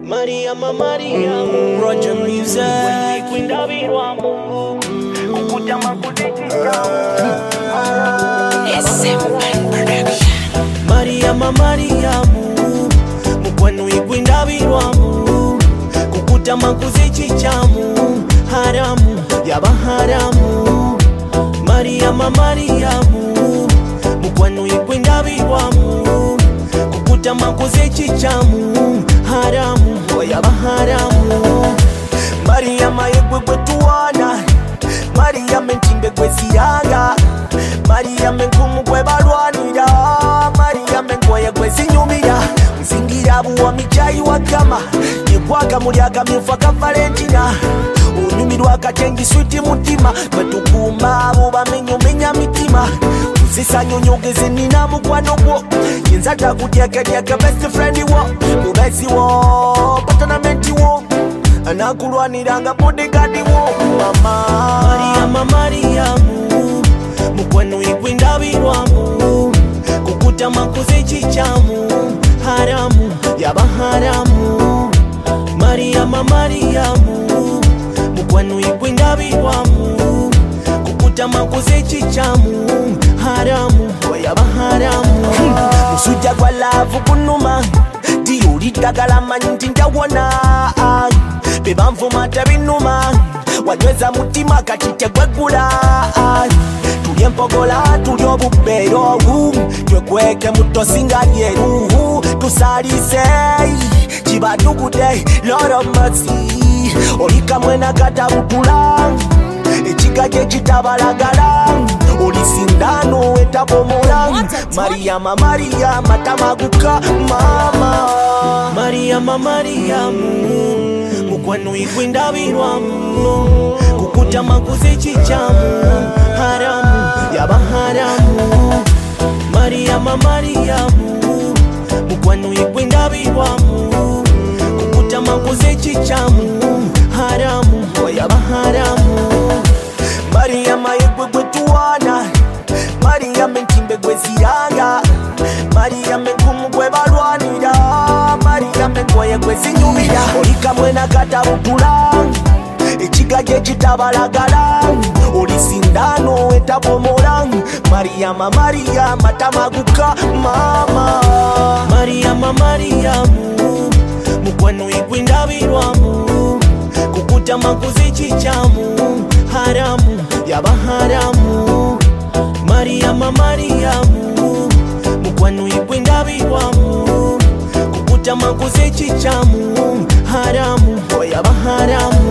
Maria Roger Music Mariamu mukwano igwindabirwamu kukuta makuzi chichamu haramu yaba haramu Mariamu mukwano igwindabirwamu kukuta makuzi chichamu haramu yaba haramu Mariama yegwe tuwana Mariame ntimbe gweziranga Mariame nkumu gwebalwanira Mariame ngoye gwezinyumira nzingira buwa michayi wagama yegwaga mulyaga myufa ka Valentina unyumirwa akatengi switi mutima twetukuma abo bamenyomenya mitima uzisanyonyogeze nina mukwano gwo yinza takutyakatyaka best friend wo mubezi wo patanamenti wo anakulwaniranga bodyguard wo mama Mariamu mukwano igwindabirwamu kukuta makuzi chichamu haramu yaba haramu Mariamu mukwano igwindabirwamu kukuta makuzi chichamu haramu yaba haramu musujja gwa love kunuma tiyulidagala manyi nti njawona bebanvuma tebinuma wajweza mutima kati tegwegula tulye empogola tulye obubeero twekweke mutosinga lyeruhu tusalise kibadugude Lord of mercy olikamwena katabutula ekiga kye kitabalagala olisindano etabomola Mariama tamaguka mama Mariamu mukwano igwindabirwamu kukuta makuzi chichamu haramu yaba haramu Mariamu mukwano igwindabirwamu kukuta makuzi chichamu haramu yaba haramu Mariama yegwe tuwana Mariame ntimbe gweziranga Mariame nkumu gwebalwanira Mariame ngoye gwezinyumira olikamwena katabutula ekiga kye kitabalagala olisindano etabomola Mariama tamaguka mama Mariamu mukwano igwindabirwamu kukuta makuzi chichamu haramu yaba haramu Mariamu mukwano igwindabirwamu kukuta makuzi chichamu haramu yaba haramu